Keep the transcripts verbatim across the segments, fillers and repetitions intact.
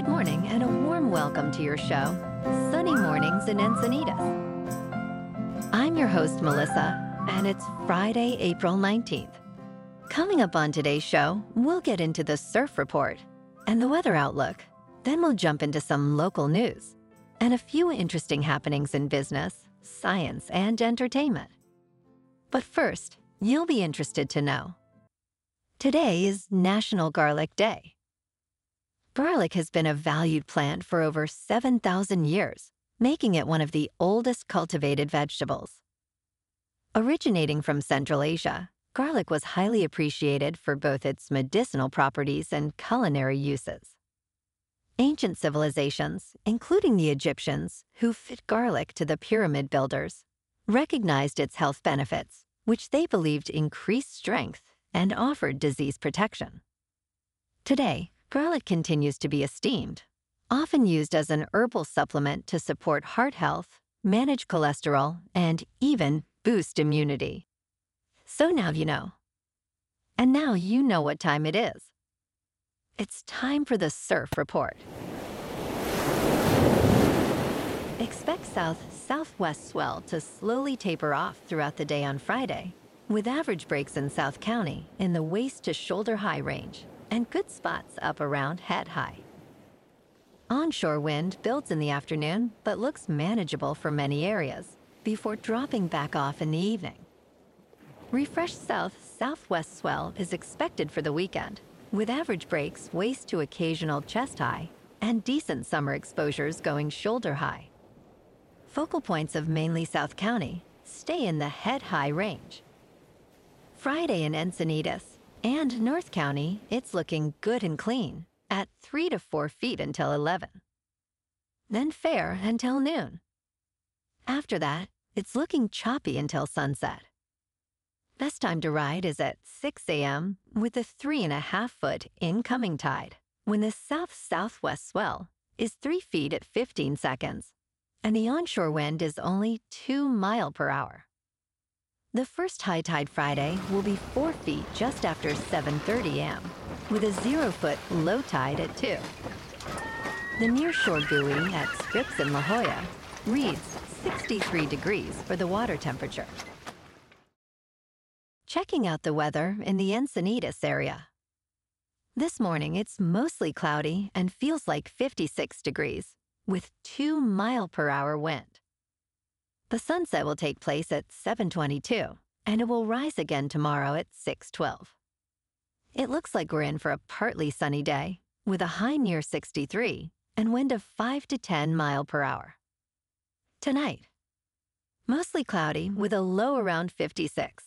Good morning and a warm welcome to your show, Sunny Mornings in Encinitas. I'm your host, Melissa, and it's Friday, April nineteenth. Coming up on today's show, we'll get into the surf report and the weather outlook. Then we'll jump into some local news and a few interesting happenings in business, science, and entertainment. But first, you'll be interested to know. Today is National Garlic Day. Garlic has been a valued plant for over seven thousand years, making it one of the oldest cultivated vegetables. Originating from Central Asia, garlic was highly appreciated for both its medicinal properties and culinary uses. Ancient civilizations, including the Egyptians, who fit garlic to the pyramid builders, recognized its health benefits, which they believed increased strength and offered disease protection. Today, garlic continues to be esteemed, often used as an herbal supplement to support heart health, manage cholesterol, and even boost immunity. So now you know. And now you know what time it is. It's time for the surf report. Expect south-southwest swell to slowly taper off throughout the day on Friday, with average breaks in South County in the waist to shoulder high range, and good spots up around head high. Onshore wind builds in the afternoon but looks manageable for many areas before dropping back off in the evening. Refreshed south-southwest swell is expected for the weekend, with average breaks waist to occasional chest high and decent summer exposures going shoulder high. Focal points of mainly South County stay in the head high range. Friday in Encinitas and North County, it's looking good and clean at three to four feet until eleven. Then fair until noon. After that, it's looking choppy until sunset. Best time to ride is at six a.m. with a three and a half foot incoming tide, when the south-southwest swell is three feet at fifteen seconds, and the onshore wind is only two mile per hour. The first high tide Friday will be four feet just after seven thirty a.m., with a zero-foot low tide at two. The nearshore buoy at Scripps in La Jolla reads sixty-three degrees for the water temperature. Checking out the weather in the Encinitas area. This morning, it's mostly cloudy and feels like fifty-six degrees, with two mile per hour wind. The sunset will take place at seven twenty-two, and it will rise again tomorrow at six twelve. It looks like we're in for a partly sunny day, with a high near sixty-three and wind of five to ten mile per hour. Tonight, mostly cloudy with a low around fifty-six.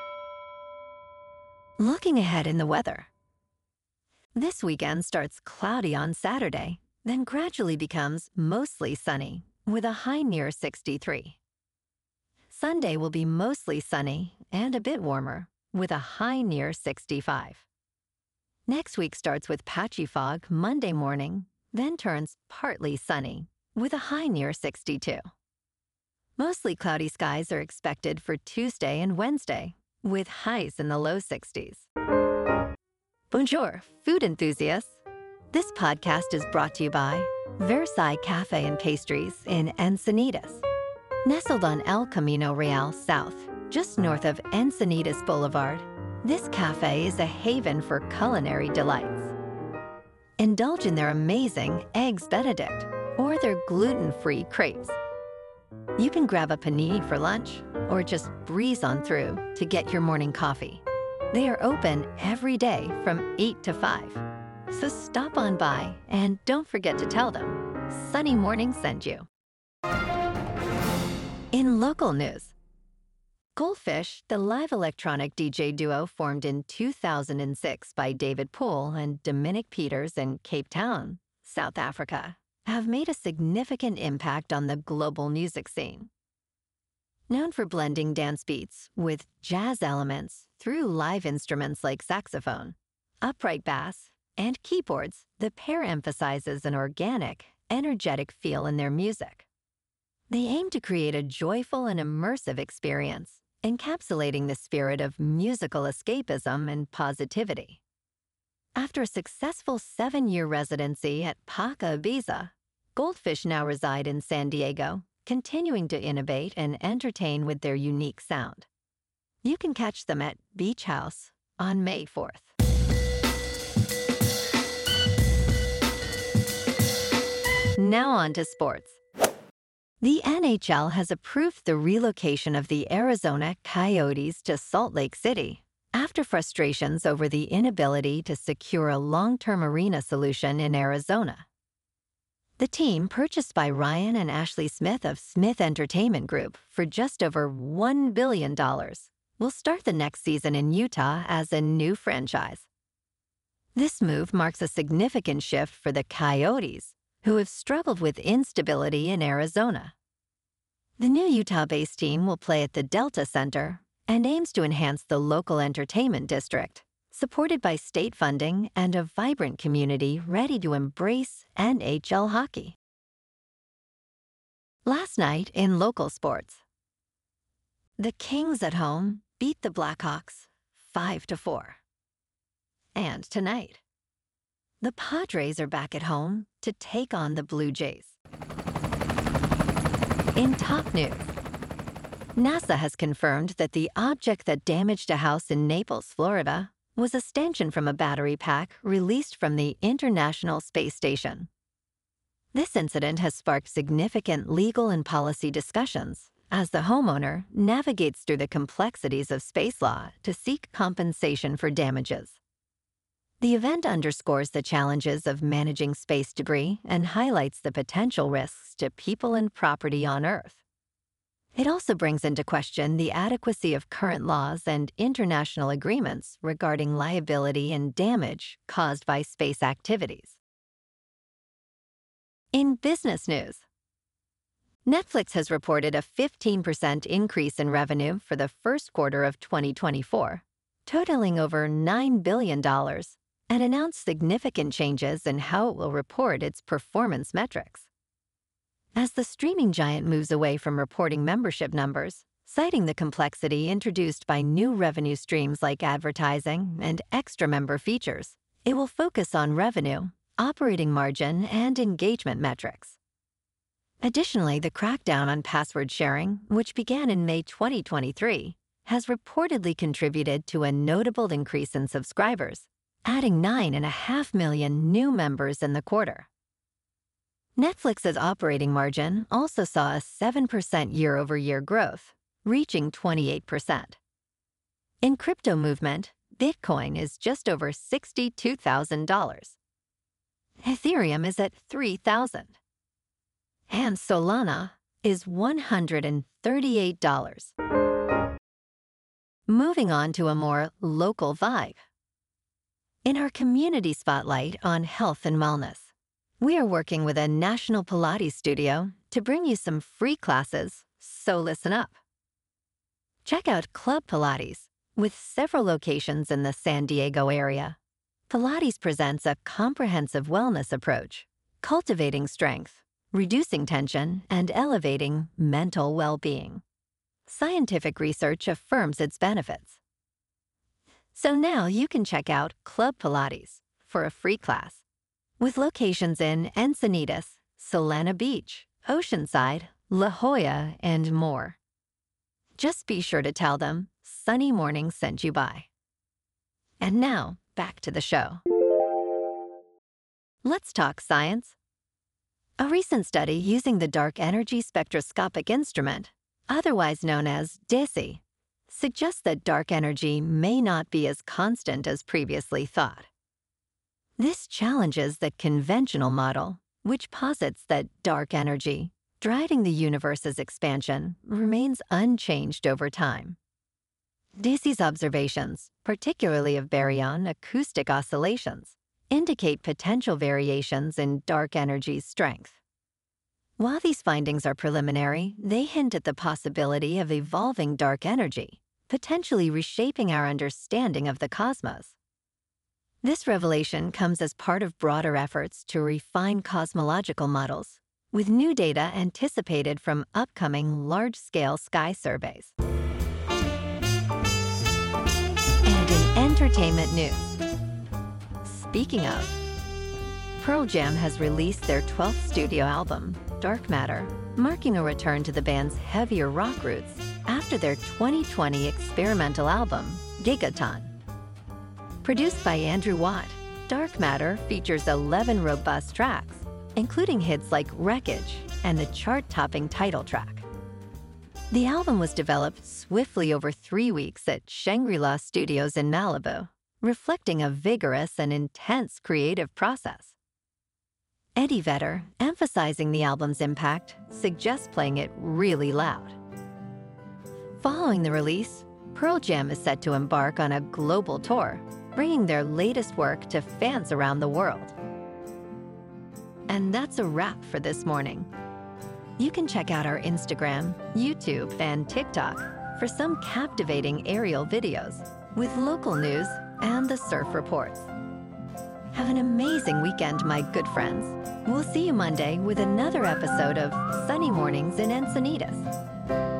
Looking ahead in the weather. This weekend starts cloudy on Saturday, then gradually becomes mostly sunny, with a high near sixty-three. Sunday will be mostly sunny and a bit warmer, with a high near sixty-five. Next week starts with patchy fog Monday morning, then turns partly sunny, with a high near sixty-two. Mostly cloudy skies are expected for Tuesday and Wednesday, with highs in the low sixties. Bonjour, food enthusiasts. This podcast is brought to you by Versailles Cafe and Pastries in Encinitas. Nestled on El Camino Real South, just north of Encinitas Boulevard, this cafe is a haven for culinary delights. Indulge in their amazing Eggs Benedict or their gluten-free crepes. You can grab a panini for lunch or just breeze on through to get your morning coffee. They are open every day from eight to five. So stop on by and don't forget to tell them Sunny Morning sent you. In local news, Goldfish, the live electronic D J duo formed in two thousand six by David Poole and Dominic Peters in Cape Town, South Africa, have made a significant impact on the global music scene. Known for blending dance beats with jazz elements through live instruments like saxophone, upright bass, and keyboards, the pair emphasizes an organic, energetic feel in their music. They aim to create a joyful and immersive experience, encapsulating the spirit of musical escapism and positivity. After a successful seven-year residency at Paca Ibiza, Goldfish now reside in San Diego, continuing to innovate and entertain with their unique sound. You can catch them at Beach House on May fourth. Now on to sports. The N H L has approved the relocation of the Arizona Coyotes to Salt Lake City after frustrations over the inability to secure a long-term arena solution in Arizona. The team, purchased by Ryan and Ashley Smith of Smith Entertainment Group for just over one billion dollars, will start the next season in Utah as a new franchise. This move marks a significant shift for the Coyotes, who have struggled with instability in Arizona. The new Utah-based team will play at the Delta Center and aims to enhance the local entertainment district, supported by state funding and a vibrant community ready to embrace N H L hockey. Last night in local sports, the Kings at home beat the Blackhawks five to four. And tonight, the Padres are back at home to take on the Blue Jays. In top news, NASA has confirmed that the object that damaged a house in Naples, Florida, was a stanchion from a battery pack released from the International Space Station. This incident has sparked significant legal and policy discussions as the homeowner navigates through the complexities of space law to seek compensation for damages. The event underscores the challenges of managing space debris and highlights the potential risks to people and property on Earth. It also brings into question the adequacy of current laws and international agreements regarding liability and damage caused by space activities. In business news, Netflix has reported a fifteen percent increase in revenue for the first quarter of twenty twenty-four, totaling over nine billion dollars, and announced significant changes in how it will report its performance metrics. As the streaming giant moves away from reporting membership numbers, citing the complexity introduced by new revenue streams like advertising and extra member features, it will focus on revenue, operating margin, and engagement metrics. Additionally, the crackdown on password sharing, which began in May twenty twenty-three, has reportedly contributed to a notable increase in subscribers, adding nine point five million new members in the quarter. Netflix's operating margin also saw a seven percent year-over-year growth, reaching twenty-eight percent. In crypto movement, Bitcoin is just over sixty-two thousand dollars. Ethereum is at three thousand dollars. And Solana is one hundred thirty-eight dollars. Moving on to a more local vibe. In our community spotlight on health and wellness, we are working with a national Pilates studio to bring you some free classes, so listen up. Check out Club Pilates, with several locations in the San Diego area. Pilates presents a comprehensive wellness approach, cultivating strength, reducing tension, and elevating mental well-being. Scientific research affirms its benefits. So now you can check out Club Pilates for a free class, with locations in Encinitas, Solana Beach, Oceanside, La Jolla, and more. Just be sure to tell them Sunny Morning sent you by. And now, back to the show. Let's talk science. A recent study using the Dark Energy Spectroscopic Instrument, otherwise known as D E S I, suggests that dark energy may not be as constant as previously thought. This challenges the conventional model, which posits that dark energy, driving the universe's expansion, remains unchanged over time. D E S I's observations, particularly of baryon acoustic oscillations, indicate potential variations in dark energy's strength. While these findings are preliminary, they hint at the possibility of evolving dark energy, potentially reshaping our understanding of the cosmos. This revelation comes as part of broader efforts to refine cosmological models, with new data anticipated from upcoming large-scale sky surveys. And in entertainment news, Speaking of, Pearl Jam has released their twelfth studio album, Dark Matter, marking a return to the band's heavier rock roots after their twenty twenty experimental album, Gigaton. Produced by Andrew Watt, Dark Matter features eleven robust tracks, including hits like Wreckage and the chart-topping title track. The album was developed swiftly over three weeks at Shangri-La Studios in Malibu, reflecting a vigorous and intense creative process. Eddie Vedder, emphasizing the album's impact, suggests playing it really loud. Following the release, Pearl Jam is set to embark on a global tour, bringing their latest work to fans around the world. And that's a wrap for this morning. You can check out our Instagram, YouTube, and TikTok for some captivating aerial videos with local news and the surf reports. Have an amazing weekend, my good friends. We'll see you Monday with another episode of Sunny Mornings in Encinitas.